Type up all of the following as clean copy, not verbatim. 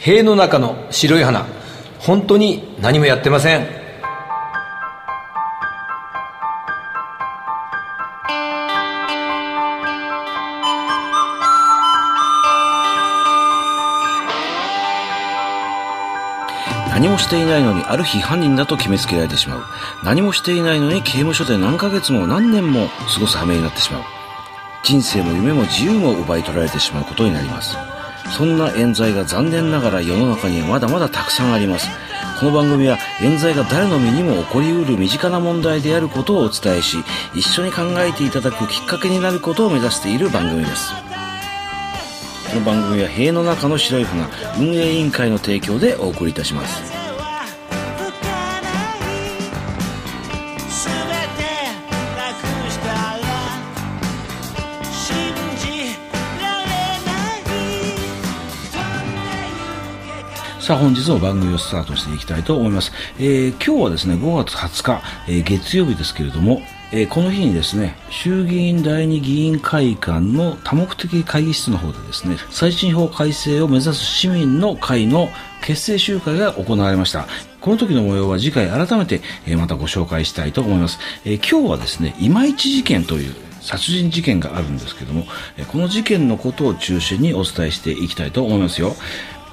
塀の中の白い花、本当に何もやってません。 何もしていないのにある日犯人だと決めつけられてしまう。何もしていないのに刑務所で何ヶ月も何年も過ごす羽目になってしまう。人生も夢も自由も奪い取られてしまうことになります。そんな冤罪が残念ながら世の中にはまだまだたくさんあります。この番組は冤罪が誰の身にも起こりうる身近な問題であることをお伝えし、一緒に考えていただくきっかけになることを目指している番組です。この番組は塀の中の白い花運営委員会の提供でお送りいたします。さあ本日の番組をスタートしていきたいと思います。今日はですね5月20日、月曜日ですけれども、この日にですね衆議院第二議員会館の多目的会議室の方でですね再審法改正を目指す市民の会の結成集会が行われました。この時の模様は次回改めて、またご紹介したいと思います。今日はですね今市事件という殺人事件があるんですけども、この事件のことを中心にお伝えしていきたいと思いますよ。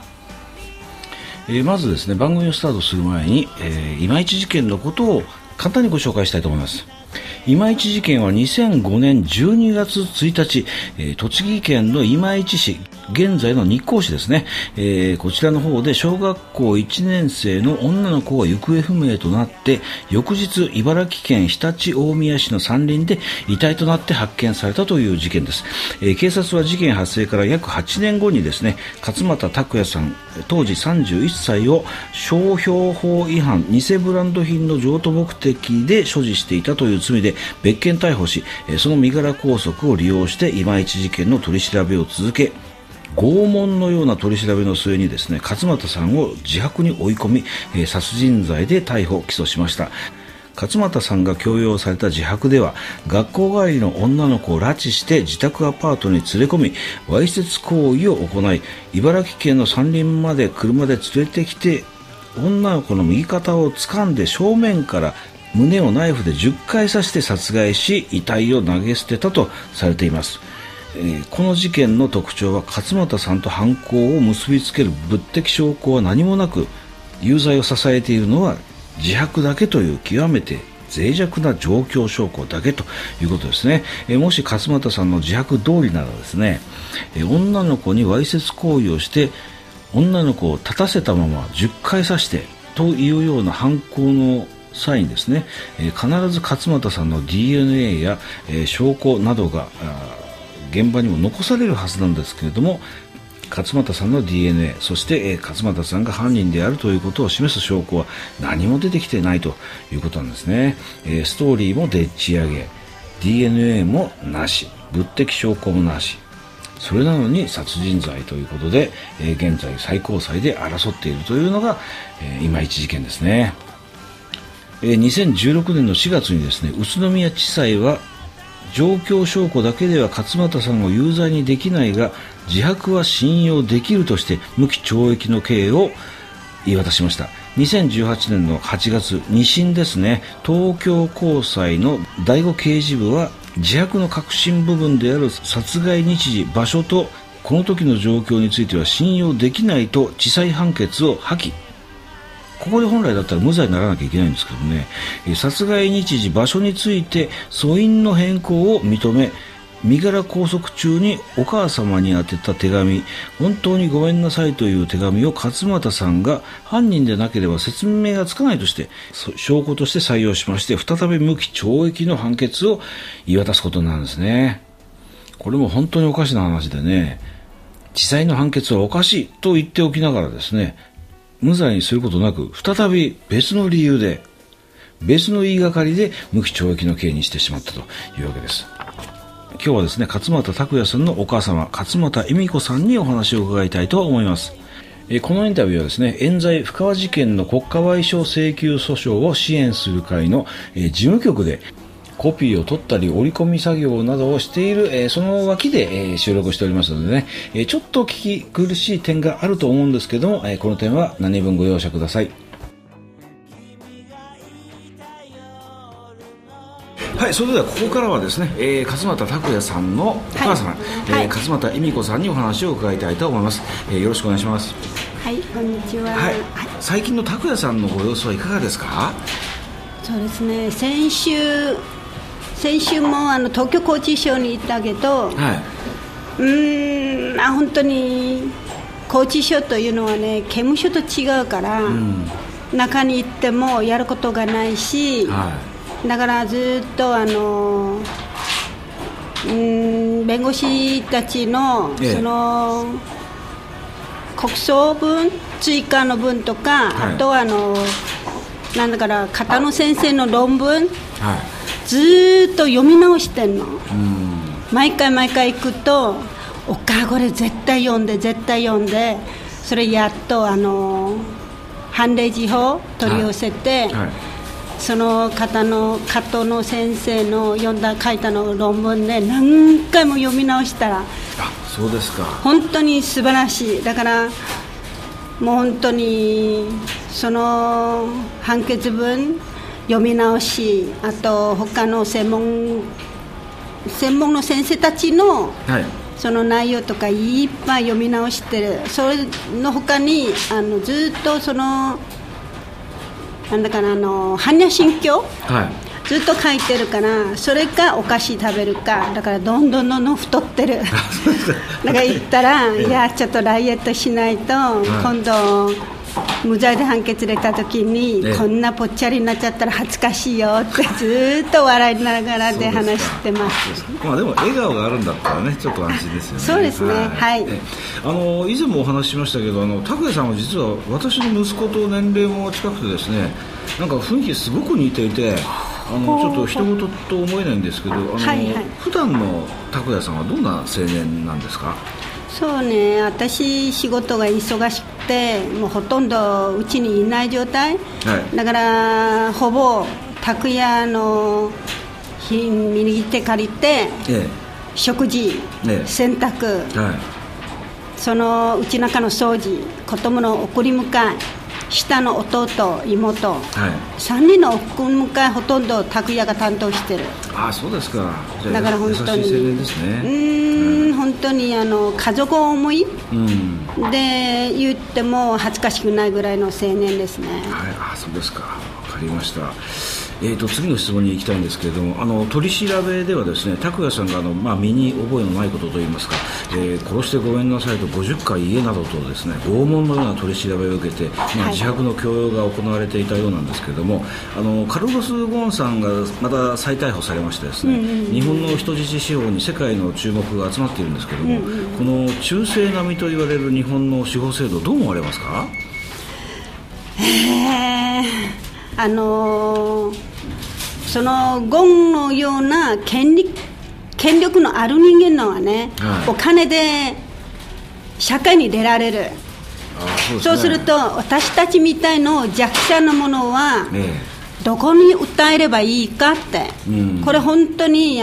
まずですね番組をスタートする前に、今市事件のことを簡単にご紹介したいと思います。今市事件は2005年12月1日、栃木県の今市市、現在の日光市ですね、こちらの方で小学校1年生の女の子が行方不明となって、翌日茨城県常陸大宮市の山林で遺体となって発見されたという事件です。警察は事件発生から約8年後にですね勝俣拓也さん当時31歳を商標法違反偽ブランド品の譲渡目的で所持していたという罪で別件逮捕し、その身柄拘束を利用して今市事件の取り調べを続け、拷問のような取り調べの末にですね勝俣さんを自白に追い込み、殺人罪で逮捕起訴しました。勝俣さんが強要された自白では、学校帰りの女の子を拉致して自宅アパートに連れ込みわいせつ行為を行い、茨城県の山林まで車で連れてきて女の子の右肩を掴んで正面から胸をナイフで10回刺して殺害し遺体を投げ捨てたとされています。この事件の特徴は勝俣さんと犯行を結びつける物的証拠は何もなく、有罪を支えているのは自白だけという極めて脆弱な状況証拠だけということですね。もし勝俣さんの自白通りならですね、女の子にわいせつ行為をして女の子を立たせたまま10回刺してというような犯行の際にですね、必ず勝俣さんの DNA や、証拠などが現場にも残されるはずなんですけれども、勝俣さんの DNA そして、勝俣さんが犯人であるということを示す証拠は何も出てきてないということなんですね。ストーリーもでっち上げ DNA もなし、物的証拠もなし、それなのに殺人罪ということで、現在最高裁で争っているというのが、今市事件ですね。2016年の4月にですね宇都宮地裁は状況証拠だけでは勝俣さんを有罪にできないが自白は信用できるとして無期懲役の刑を言い渡しました。2018年の8月2審ですね、東京高裁の第5刑事部は自白の核心部分である殺害日時場所とこの時の状況については信用できないと地裁判決を破棄。ここで本来だったら無罪にならなきゃいけないんですけどね、殺害日時場所について訴因の変更を認め、身柄拘束中にお母様に宛てた手紙、本当にごめんなさいという手紙を勝俣さんが犯人でなければ説明がつかないとして証拠として採用しまして、再び無期懲役の判決を言い渡すことになるんですね。これも本当におかしな話でね、地裁の判決はおかしいと言っておきながらですね、無罪にすることなく再び別の理由で別の言いがかりで無期懲役の刑にしてしまったというわけです。今日はですね勝俣拓也さんのお母様勝俣恵美子さんにお話を伺いたいと思います。このインタビューはですね冤罪布川事件の国家賠償請求訴訟を支援する会の事務局でコピーを取ったり折り込み作業などをしている、その脇で、収録しておりますのでね、ちょっと聞き苦しい点があると思うんですけども、この点は何分ご容赦ください。はい、それではここからはですね、勝俣拓也さんのお母様、勝俣恵美子さんにお話を伺いたいと思います。よろしくお願いします。 はい、こんにちは。 はい、最近の拓也さんのご様子はいかがですか？ そうですね、先週も東京拘置所に行ったけど、本当に拘置所というのはね、刑務所と違うから、中に行ってもやることがないし、だからずっと弁護士たちのその告訴分、追加の分とか、あとはなんだから片野先生の論文、ずっと読み直してんの。毎回行くと、おっかこれ絶対読んで、それやっと判例事法取り寄せて、その片野先生の書いたの論文で何回も読み直したら、 そうですか、 本当に素晴らしい。だからもう本当にその判決文読み直し、あと他の専門の先生たちの、その内容とかいっぱい読み直してる。それの他にずっとそのなんだかな、般若心経、ずっと書いてるから、それかお菓子食べるか、だからどんどん太ってる。だから言ったら、いやちょっとダイエットしないと、今度無罪で判決出た時に、こんなぽっちゃりになっちゃったら恥ずかしいよってずっと笑いながらで話してます。 でも笑顔があるんだったらね、ちょっと安心ですよね。 そうですね、はい。 以前もお話ししましたけど、拓也さんは実は私の息子と年齢も近くてですね、なんか雰囲気すごく似ていて、ちょっと人事と思えないんですけど、普段の拓也さんはどんな青年なんですか？ そうね、私仕事が忙しくて、もうほとんどうちにいない状態、だからほぼ拓也の右手借りて、食事、洗濯、そのうち中の掃除、子供の送り迎え、下の弟、妹、3人の送り迎えほとんど拓也が担当してる。 そうですか。 だから本当に優しい青年ですね。 本当に家族思い、で言っても恥ずかしくないぐらいの青年ですね。 そうですか、分かりました。次の質問に行きたいんですけれども、取り調べではですね、拓也さんが身に覚えのないことといいますか、殺してごめんなさいと50回言えなどとですね、拷問のような取り調べを受けて、自白の強要が行われていたようなんですけれども、カルロス・ゴーンさんがまた再逮捕されましてですね、日本の人質司法に世界の注目が集まっているんですけれども、この中世並みと言われる日本の司法制度、どう思われますか？ そのゴンのような権力のある人間のはね、お金で社会に出られる。そうすると私たちみたいな弱者のものはどこに訴えればいいかって、これ本当に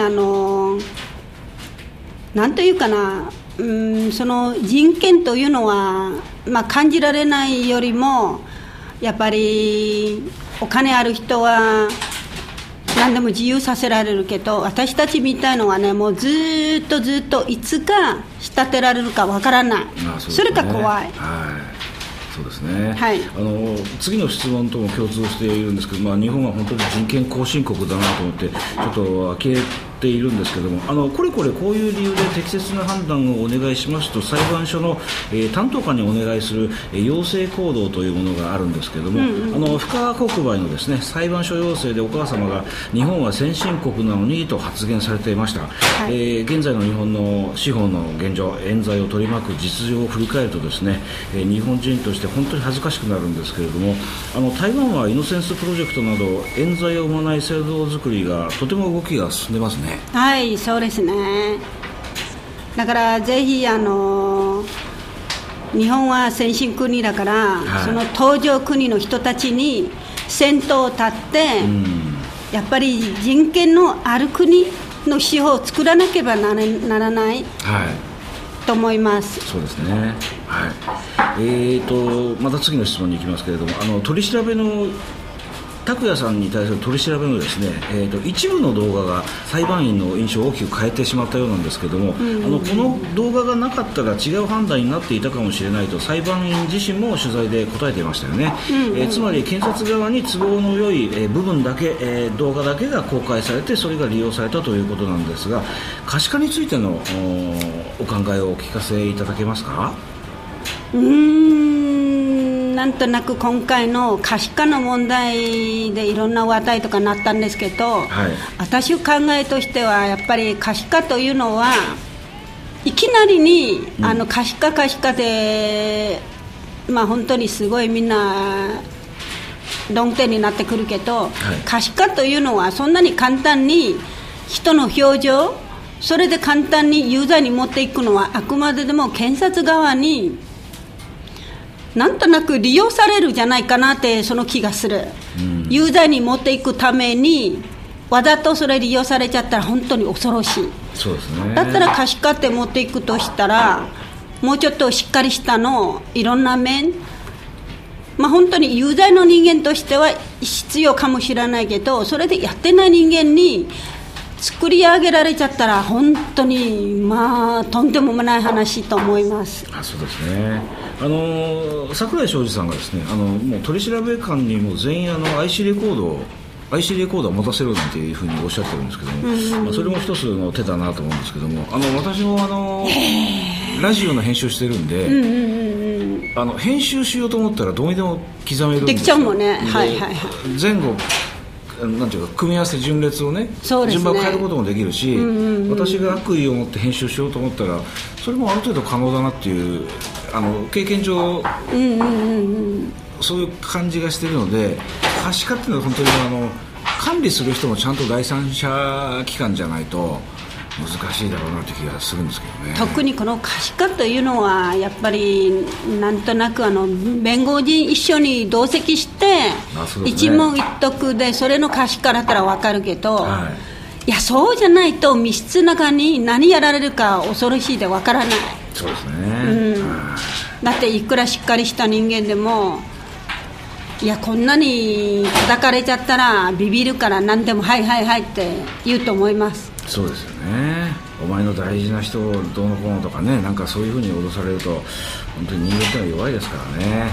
なんというかな、その人権というのは、感じられないよりも、やっぱりお金ある人は何でも自由させられるけど、私たちみたいのはね、もうずっといつか仕立てられるかわからない。それが怖い。 そうですね、次の質問とも共通しているんですけど、日本は本当に人権後進国だなと思ってちょっと呆れているんですけども、これこういう理由で適切な判断をお願いしますと裁判所の、担当官にお願いする、要請行動というものがあるんですけども、深川国売のですね、裁判所要請でお母様が日本は先進国なのにと発言されていました。現在の日本の司法の現状、冤罪を取り巻く実情を振り返るとですね、日本人として本当に恥ずかしくなるんですけれども、台湾はイノセンスプロジェクトなど冤罪を生まない制度作りがとても動きが進んでますね。 はい、そうですね。だからぜひ日本は先進国だから、その途上国の人たちに先頭を立って、 やっぱり人権のある国の司法を作らなければならない、と思います。 そうですね、また次の質問に行きますけれども、取り調べの拓也さんに対する取り調べのですね、一部の動画が裁判員の印象を大きく変えてしまったようなんですけども、この動画がなかったら違う判断になっていたかもしれないと裁判員自身も取材で答えていましたよね。つまり検察側に都合の良い、部分だけ、動画だけが公開されてそれが利用されたということなんですが、可視化についてのお考えをお聞かせいただけますか？ なんとなく今回の可視化の問題でいろんな話題とかなったんですけど、私の考えとしてはやっぱり可視化というのはいきなりに、可視化で、本当にすごいみんな論点になってくるけど、可視化というのはそんなに簡単に人の表情それで簡単に有罪に持っていくのはあくまでも検察側になんとなく利用されるじゃないかなってその気がする、有罪に持っていくためにわざとそれ利用されちゃったら本当に恐ろしい。 そうですね。 だったら可視化って持っていくとしたらもうちょっとしっかりしたのいろんな面、本当に有罪の人間としては必要かもしれないけど、それでやってない人間に作り上げられちゃったら本当にとんでもない話と思います。 そうですね。櫻井昌司さんがですね、もう取り調べ官にも全員IC レコーダーを持たせるなんていうふうにおっしゃってるんですけども、それも一つの手だなと思うんですけども、私もラジオの編集してるんで、編集しようと思ったらどうにでも刻めるんですよ。 できちゃうもんね。 前後なんていうか組み合わせ順列をね、順番を変えることもできるし、私が悪意を持って編集しようと思ったらそれもある程度可能だなっていう経験上、そういう感じがしているので、可視化っていうのは本当に管理する人もちゃんと第三者機関じゃないと難しいだろうなという気がするんですけどね。 特にこの可視化というのはやっぱりなんとなく弁護人一緒に同席して、一問一答でそれの可視化だったら分かるけど、いやそうじゃないと密室の中に何やられるか恐ろしいで分からない。 そうですね、 だっていくらしっかりした人間でもいやこんなに叩かれちゃったらビビるから何でもはいって言うと思います。 そうですよね。お前の大事な人をどうのこうのとかね、なんかそういうふうに脅されると本当に人間ってのは弱いですからね。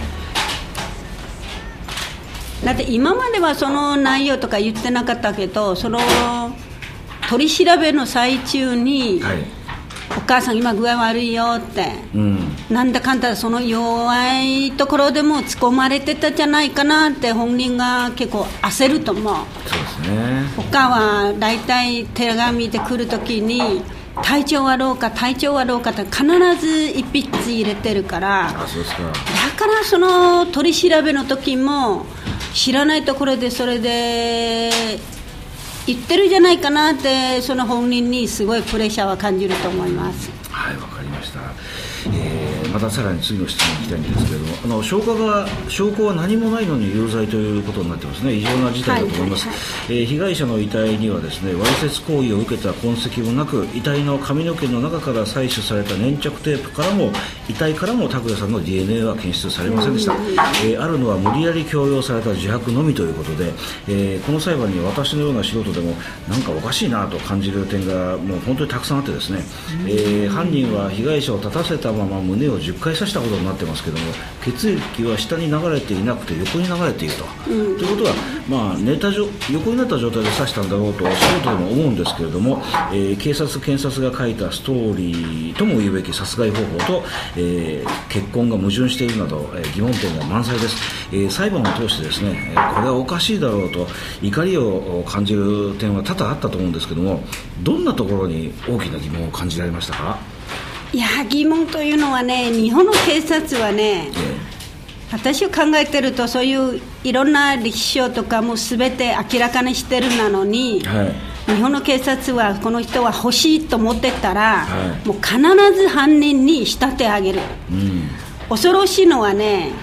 だって今まではその内容とか言ってなかったけど、その取り調べの最中に、お母さん今具合悪いよって、なんだかんだその弱いところでも突っ込まれてたじゃないかなって本人が結構焦ると思う。 そうですね。 お母はだいたい手紙で来るときに体調はどうかって必ず一筆入れてるから、 そうですか。 だからその取り調べの時も知らないところでそれで言ってるじゃないかなって、その本人にすごいプレッシャーは感じると思います。 わかりました。またさらに次の質問に行きたいんですけれども、証拠は何もないのに有罪ということになってますね。異常な事態だと思います。被害者の遺体にはですね、わいせつ行為を受けた痕跡もなく、遺体の髪の毛の中から採取された粘着テープからも遺体からも拓也さんの DNA は検出されませんでした。あるのは無理やり強要された自白のみということで、この裁判には私のような素人でもなんかおかしいなと感じる点がもう本当にたくさんあってですね、犯人は被害者を立たせたまま胸を10回刺したことになってますけども、血液は下に流れていなくて横に流れていると、ということは、横になった状態で刺したんだろうと素人でも思うんですけれども、警察検察が書いたストーリーとも言うべき殺害方法と、結婚が矛盾しているなど、疑問点が満載です。裁判を通してですね、これはおかしいだろうと怒りを感じる点は多々あったと思うんですけども、どんなところに大きな疑問を感じられましたか？ いや疑問というのはね、日本の警察はね、私を考えてるとそういういろんな歴史書とかも全て明らかにしてるなのに、日本の警察はこの人は欲しいと思ってたら、もう必ず犯人に仕立て上げる、恐ろしいのはね、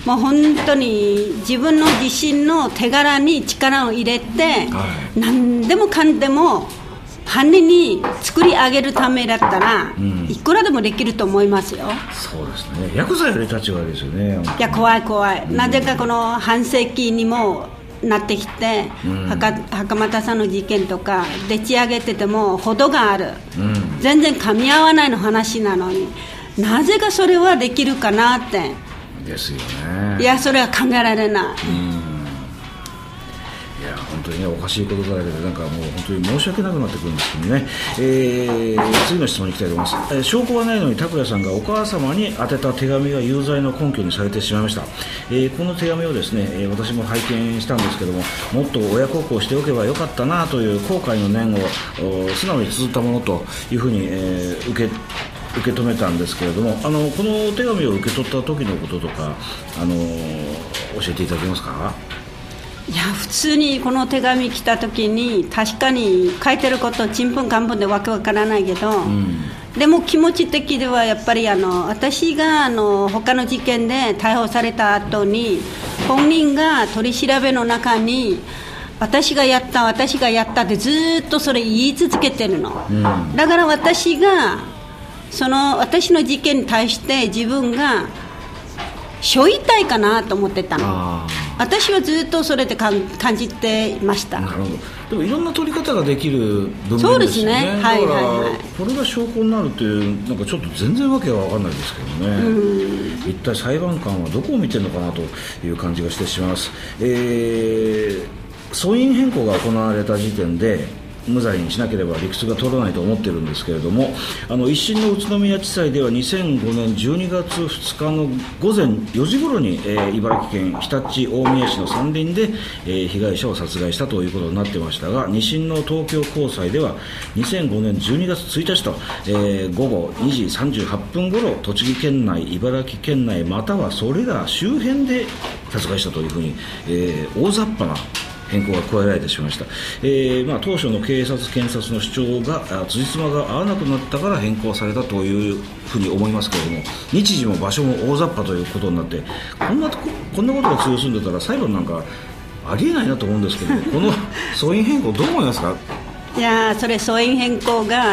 もう本当に自分の自身の手柄に力を入れて、何でもかんでも犯人に作り上げるためだったら、いくらでもできると思いますよ。 そうですね。ヤクザより立ち悪いですよね。 いや、怖い怖い。なぜかこの半世紀にもなってきて、袴田さんの事件とかでち上げてても程がある、全然噛み合わないの話なのに、なぜかそれはできるかなってですよね。 いや、それは考えられない。 いや本当にね、おかしいことだらけで、なんかもう本当に申し訳なくなってくるんですけどね。次の質問に行きたいと思います。証拠はないのに拓也さんがお母様に宛てた手紙が有罪の根拠にされてしまいました。この手紙をですね、私も拝見したんですけども、もっと親孝行しておけばよかったなという後悔の念を素直に綴ったものというふうに、受け止めたんですけれども、この手紙を受け取った時のこととか、教えていただけますか？ いや、普通にこの手紙来た時に確かに書いてることちんぷんかんぷんでわけわからないけど、でも気持ち的ではやっぱり私が他の事件で逮捕された後に本人が取り調べの中に私がやったってずっとそれ言い続けてるの、だから私が私の事件に対して自分が背負いたいかなと思ってたの。私はずっとそれで感じていました。 なるほど。でもいろんな取り方ができる文面ですよね。 そうですね。 だから、これが証拠になるというなんかちょっと全然わけが分かんないですけどね。一体裁判官はどこを見てるのかなという感じがしてしまいます。訴因変更が行われた時点で無罪にしなければ理屈が通らないと思ってるんですけれども、一審の宇都宮地裁では2005年12月2日の午前4時頃に、茨城県日立大宮市の山林で、被害者を殺害したということになってましたが、二審の東京高裁では2005年12月1日と、午後2時38分頃栃木県内、茨城県内またはそれら周辺で殺害したというふうに、大雑把な変更が加えられてしまいました。当初の警察検察の主張が辻褄が合わなくなったから変更されたというふうに思いますけれども、日時も場所も大雑把ということになって、こんなことが通用するんだったら裁判なんかありえないなと思うんですけどこの訴因変更どう思いますか？ いや、それ訴因変更が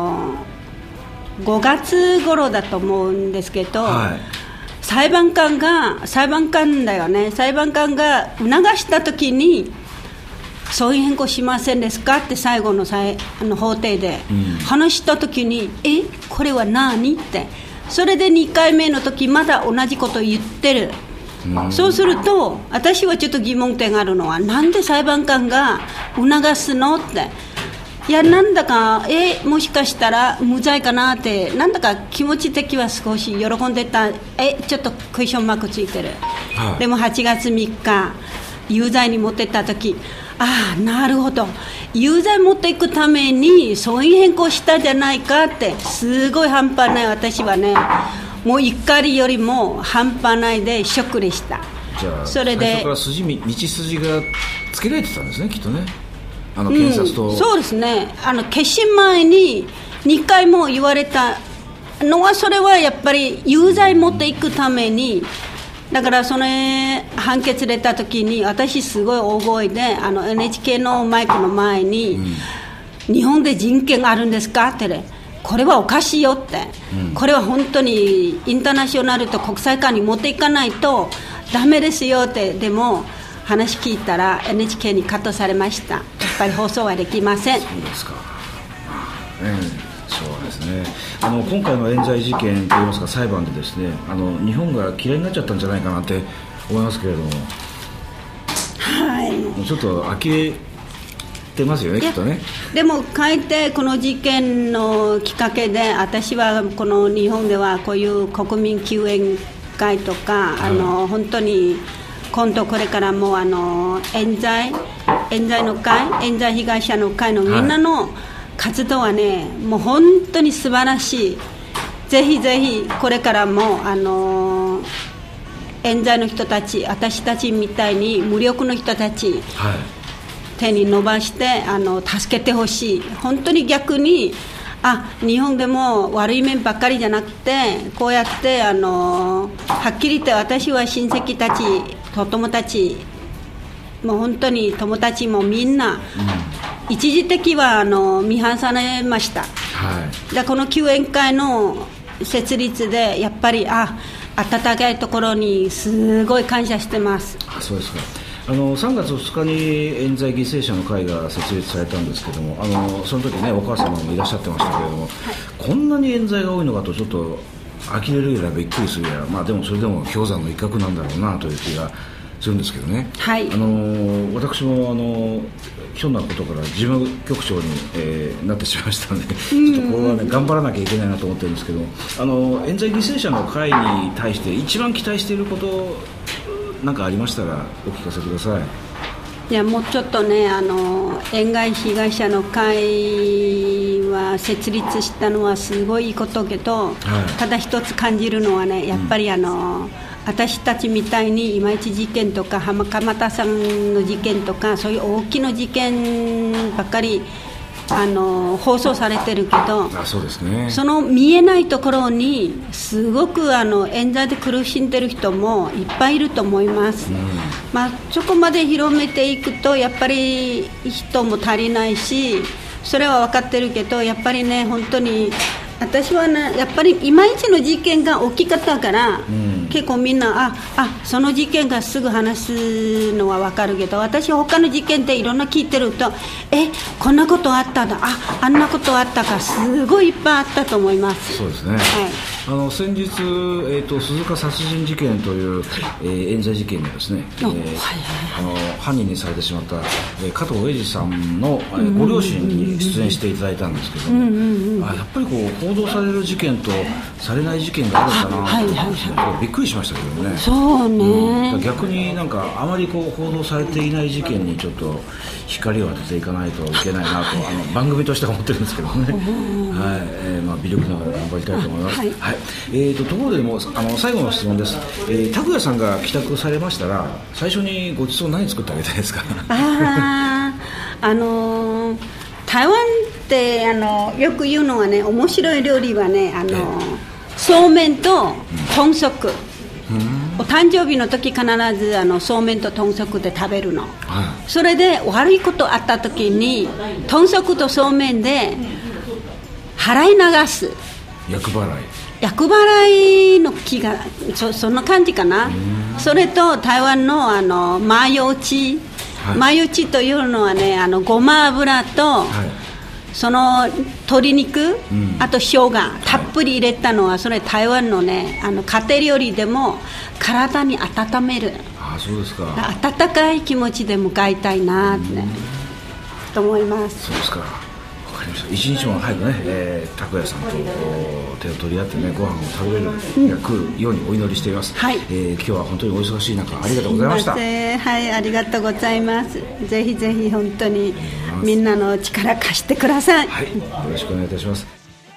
5月頃だと思うんですけど、裁判官だよね、裁判官が促したときに訴因変更しませんですかって最後の法廷で話したときに、これは何って、それで2回目の時まだ同じこと言ってる。そうすると私はちょっと疑問点があるのは、なんで裁判官が促すのって、いや、なんだかもしかしたら無罪かなって、なんだか気持ち的は少し喜んでた。ちょっとクエスチョンマークついてる、でも8月3日有罪に持ってった時、なるほど、有罪持っていくために訴因変更したじゃないかって、すごい半端ない。私はね、もう怒りよりも半端ないでショックでした。 じゃあそれで最初から道筋がつけられてたんですね、きっとね。検察と、 そうですね。決心前に2回も言われたのは、それはやっぱり有罪持っていくために、だからその判決出た時に私すごい大声でNHK のマイクの前に、日本で人権あるんですかってね、これはおかしいよって、これは本当にインターナショナルと国際間に持っていかないとダメですよって。でも話聞いたら NHK にカットされました。やっぱり放送はできません。 そうですか。そうですね。今回の冤罪事件といいますか裁判でですね、日本が嫌いになっちゃったんじゃないかなって思いますけれども、もうちょっと呆れてますよね、きっとね。でもかえってこの事件のきっかけで、私はこの日本ではこういう国民救援会とか、本当に今度これからも冤罪の会、冤罪被害者の会のみんなの活動はね、もう本当に素晴らしい。ぜひぜひこれからも冤罪の人たち、私たちみたいに無力の人たち、手に伸ばして助けてほしい。本当に逆に日本でも悪い面ばっかりじゃなくて、こうやってはっきり言って私は親戚たち、お友達、もう本当に友達もみんな、一時的は見放されました、でこの救援会の設立でやっぱり温かいところにすごい感謝してます。 そうですか。3月2日に冤罪犠牲者の会が設立されたんですけども、その時ねお母様もいらっしゃってましたけれども、こんなに冤罪が多いのかとちょっと呆れるぐらいびっくりするやら、でもそれでも氷山の一角なんだろうなという気がするんですけどね、私もひょんなことから事務局長に、なってしまいましたので、ちょっとこれはね頑張らなきゃいけないなと思ってるんですけど、冤罪犠牲者の会に対して一番期待していることなんかありましたらお聞かせください。 いやもうちょっとね冤害被害者の会は設立したのはすごいいいことけど、ただ一つ感じるのはね、やっぱり私たちみたいに今市事件とか鎌田さんの事件とかそういう大きな事件ばっかり放送されてるけど、 そうですね、 その見えないところにすごく冤罪で苦しんでる人もいっぱいいると思います、そこまで広めていくとやっぱり人も足りないし、それは分かってるけど、やっぱりね本当に私はねやっぱりいまいちの事件が大きかったから、結構みんなその事件がすぐ話すのは分かるけど、私他の事件でいろんな聞いてるとこんなことあったんだ、あんなことあったか、すごいいっぱいあったと思います。 そうですね、先日、鈴鹿殺人事件という、冤罪事件でですね、犯人にされてしまった、加藤英二さんの、ご両親に出演していただいたんですけども、やっぱりこう報道される事件とされない事件があるんだなと、びっくりしましたけどね。 そうね、 逆になんかあまりこう報道されていない事件にちょっと光を当てていかないといけないなと番組としては思ってるんですけどね、微力ながら頑張りたいと思います。ところでも最後の質問です。拓也さんが帰宅されましたら最初にごちそう何作ってあげたいですか？ 台湾ってよく言うのはね、面白い料理はねそうめんと豚足、お誕生日の時必ずそうめんと豚足で食べるの、それで悪いことあった時に豚足とそうめんで払い流す、厄払いの気が そんな感じかな。それと台湾のマヨ打ち、マヨ打ちというのはねごま油と、その鶏肉、あと生姜たっぷり入れたのは、それ台湾のね家庭料理でも体に温める、 そうですか、 温かい気持ちで迎えたいなって、と思います。 そうですか、一日も早くね、拓也さんと手を取り合ってねご飯を食べれる日が来るようにお祈りしています、今日は本当にお忙しい中ありがとうございました。 ありがとうございます。ぜひぜひ本当にみんなの力貸してください。よろしくお願いいたします。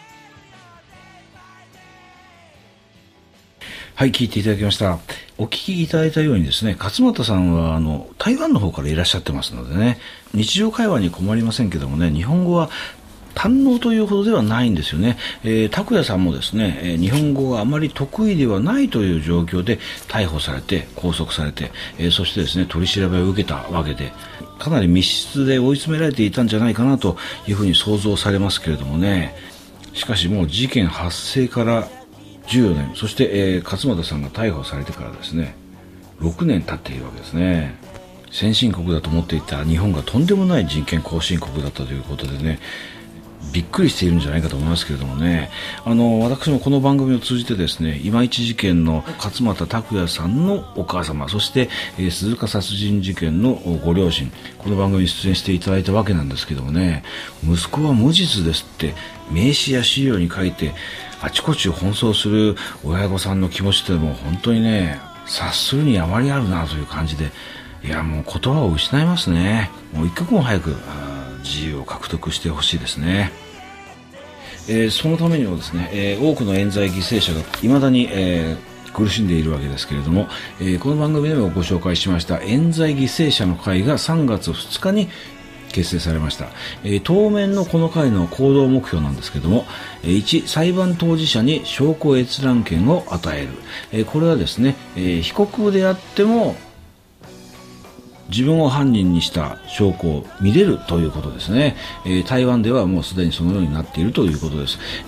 聞いていただきました。お聞きいただいたようにですね、勝俣さんは台湾の方からいらっしゃってますのでね、日常会話に困りませんけどもね、日本語は堪能というほどではないんですよね。拓也さんもですね、日本語があまり得意ではないという状況で逮捕されて拘束されて、そしてですね取り調べを受けたわけで、かなり密室で追い詰められていたんじゃないかなというふうに想像されますけれどもね。しかしもう事件発生から14年、そして、勝俣さんが逮捕されてからですね6年経っているわけですね。先進国だと思っていた日本がとんでもない人権後進国だったということでね、びっくりしているんじゃないかと思いますけれどもね、私もこの番組を通じてですね、今市事件の勝俣拓也さんのお母様、そして、鈴鹿殺人事件のご両親、この番組に出演していただいたわけなんですけどもね、息子は無実ですって名刺や資料に書いてあちこち奔走する親御さんの気持ちってもう本当にね、察するにあまりあるなという感じで、いやもう言葉を失いますね。もう一刻も早く自由を獲得してほしいですね。そのためにもですね、多くの冤罪犠牲者が未だに、苦しんでいるわけですけれども、この番組でもご紹介しました冤罪犠牲者の会が3月2日に結成されました。当面のこの会の行動目標なんですけども、1、裁判当事者に証拠閲覧権を与える。これはですね、被告であっても自分を犯人にした証拠を見れるということですね。台湾ではもうすでにそのようになっているということです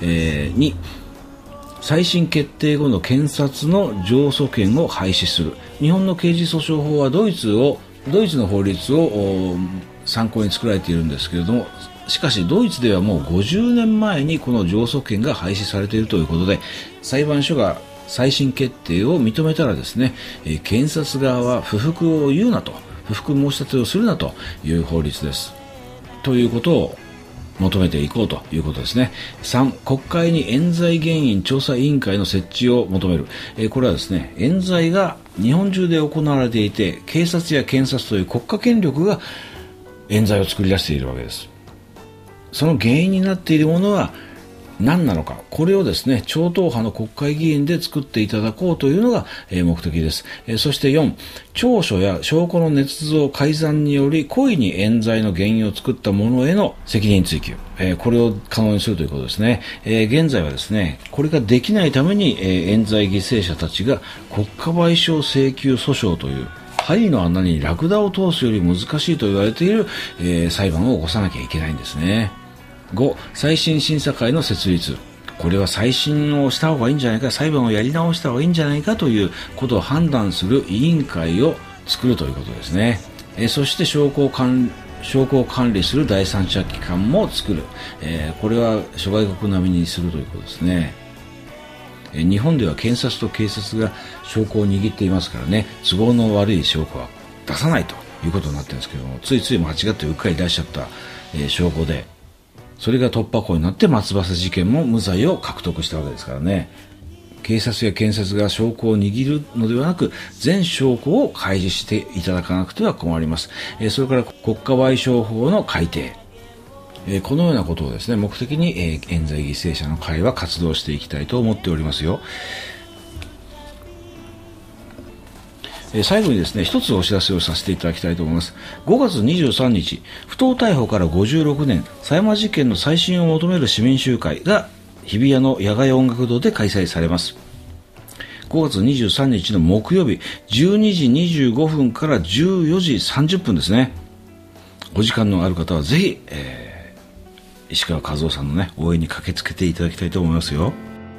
。2、再審決定後の検察の上訴権を廃止する。日本の刑事訴訟法はドイツの法律を参考に作られているんですけれども、しかしドイツではもう50年前にこの上訴権が廃止されているということで、裁判所が再審決定を認めたらですね、検察側は不服を言うなと、不服申し立てをするなという法律です。ということを求めていこうということですね。3、国会に冤罪原因調査委員会の設置を求める。これはですね、冤罪が日本中で行われていて、警察や検察という国家権力が冤罪を作り出しているわけです。その原因になっているものは何なのか、これをですね、超党派の国会議員で作っていただこうというのが目的です。そして4、調書や証拠の捏造改ざんにより故意に冤罪の原因を作った者への責任追及、これを可能にするということですね。現在はですね、これができないために冤罪犠牲者たちが国家賠償請求訴訟という針の穴にラクダを通すより難しいと言われている、裁判を起こさなきゃいけないんですね。5、再審審査会の設立。これは再審をした方がいいんじゃないか、裁判をやり直した方がいいんじゃないかということを判断する委員会を作るということですね。そして証拠を管理する第三者機関も作る。これは諸外国並みにするということですね。日本では検察と警察が証拠を握っていますからね、都合の悪い証拠は出さないということになってるんですけども、ついつい間違ってうっかり出しちゃった、証拠で、それが突破口になって松葉事件も無罪を獲得したわけですからね。警察や検察が証拠を握るのではなく、全証拠を開示していただかなくては困ります。それから国家賠償法の改定、このようなことをですね、目的に、冤罪犠牲者の会は活動していきたいと思っておりますよ。最後にですね、一つお知らせをさせていただきたいと思います。5月23日、不当逮捕から56年、狭山事件の再審を求める市民集会が日比谷の野外音楽堂で開催されます。5月23日の木曜日、12時25分から14時30分ですね。お時間のある方はぜひ、石川和夫さんのね、応援に駆けつけていただきたいと思いますよ。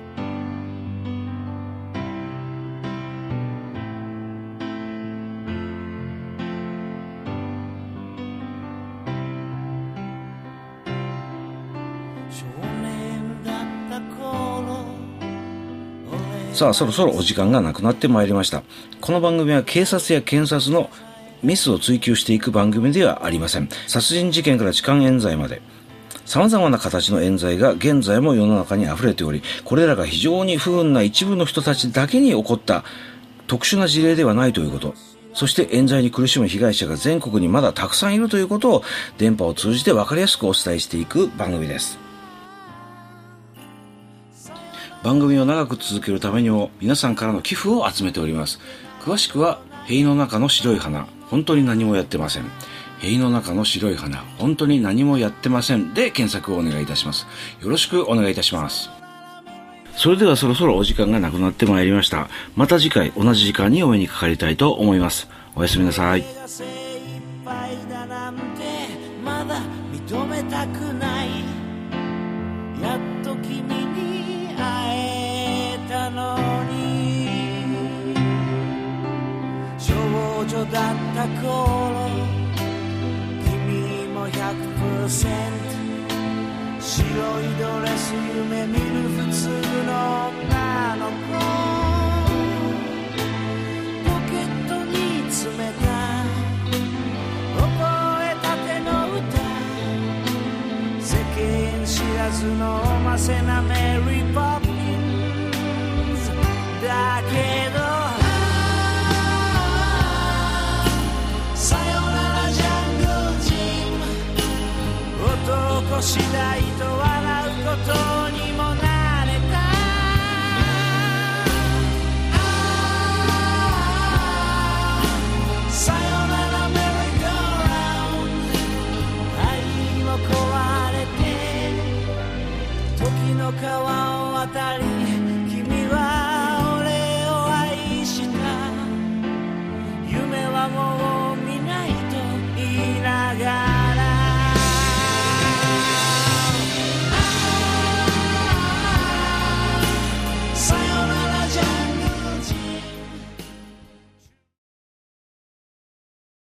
さあ、そろそろお時間がなくなってまいりました。この番組は警察や検察のミスを追及していく番組ではありません。殺人事件から痴漢冤罪まで、様々な形の冤罪が現在も世の中に溢れており、これらが非常に不運な一部の人たちだけに起こった特殊な事例ではないということ。そして冤罪に苦しむ被害者が全国にまだたくさんいるということを電波を通じて分かりやすくお伝えしていく番組です。番組を長く続けるためにも皆さんからの寄付を集めております。詳しくは塀の中の白い花、本当に何もやってません。塀の中の白い花、本当に何もやってませんで検索をお願いいたします。よろしくお願いいたします。それではそろそろお時間がなくなってまいりました。また次回同じ時間にお目にかかりたいと思います。おやすみなさい。 まだ認めたくない、やっと君に会えたのに、少女だった頃君も 100%、 白いドレス夢見る普通の女の子、ポケットに詰めた覚えたての歌、世間知らずのませなメリー・ポッピンズだけど、さよならジャングルジム、男次第